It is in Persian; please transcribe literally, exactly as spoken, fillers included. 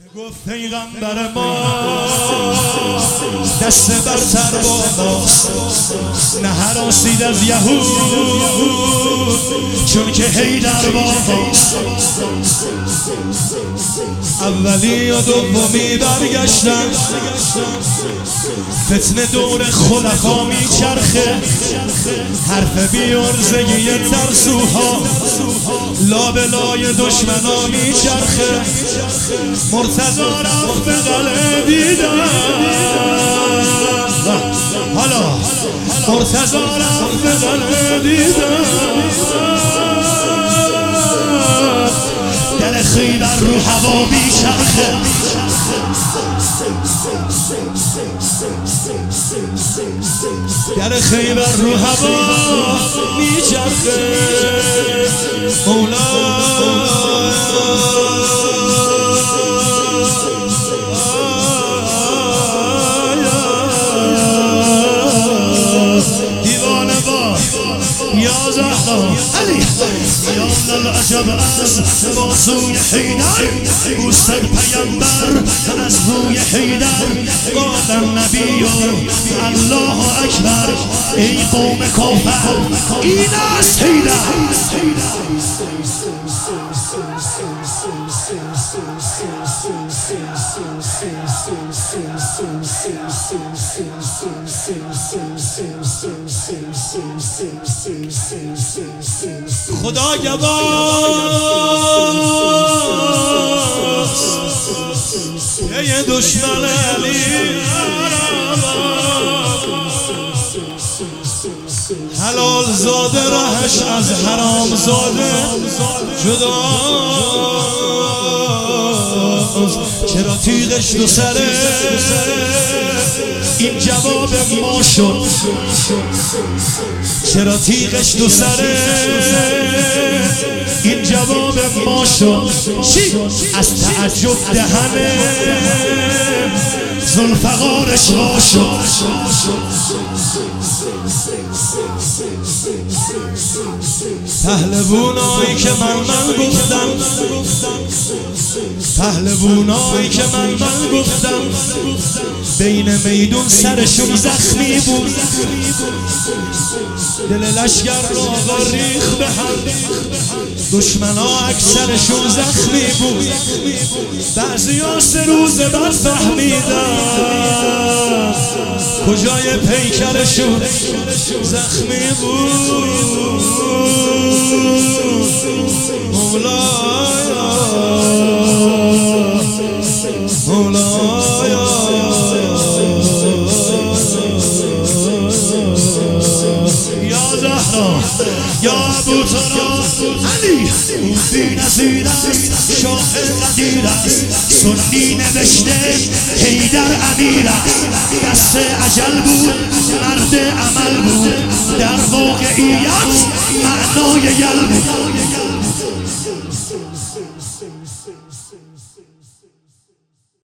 گفت پیغمبر ما دست برتر با ماست، نه هراسید از یهود چون که حیدر با ماست. اولی و دومی برگشتن، فتنه دور خلفا میچرخه، حرف بیارزگی ترسوها لابلای دشمنا میچرخه. مرتضی رفت به قلعه دیدن، حالا مرتضی رفت به قلعه دیدن، در خیبر رو هوا میچرخه. در خیبر رو هوا میچرخه. مولا دیوانه با یا زهرا علی یا العجب از بازوی حیدر، بوست پیامبر از روی حیدر. قال النبی الله اکبر، ای قوم کافر این است حیدر. خدا گواست ای دشمن علی، حلال زاده رهش از حرام زاده جداست. چرا تیغش دو سره این جواب ما شد، چرا تیغش دو سره این جواب ما شد. چی؟ از تعجب دهنه ذوالفقارش وا شد. پهلوونایی که من من گفتم، پهلوونایی که من من گفتم، بین میدون سرشون زخمی بود، دل لشگر را آقا ریخ به هم. دشمنا اکثرشون زخمی بود، بعضی ها سه روز بعد فهمیدن کجای پیکرشون زخمی بود. مولایا مولایا یا زهرا یا ابوطراب علی، بی نظیر است شاه قدیر است، سنی نوشته حیدر امیر است. دست اجل بود مرد عمل بود، در واقعیت معنای یل بود.